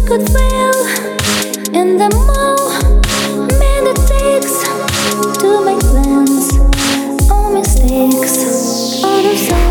could fail in the moment it takes to make plans or mistakes. Out of sight,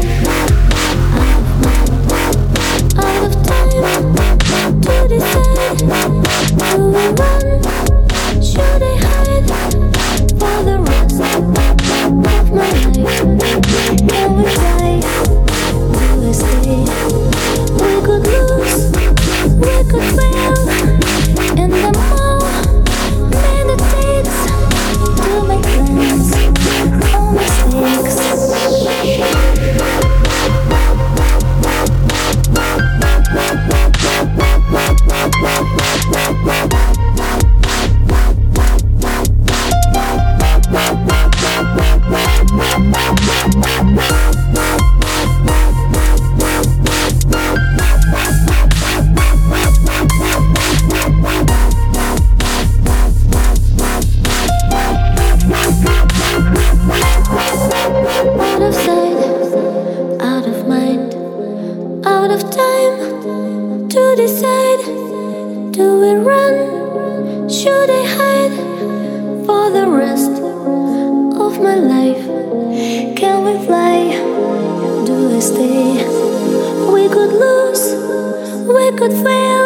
out of time, to decide. Do we run? Should I hide for the rest of my life? Can we fly? Do we stay? We could lose, we could fail in the moment it takes to make plans or mistakes. Out of sight, out of mind, out of time to decide. Do we run? Should I hide for the rest of my life? Can we fly? Do we stay? We could lose, we could fail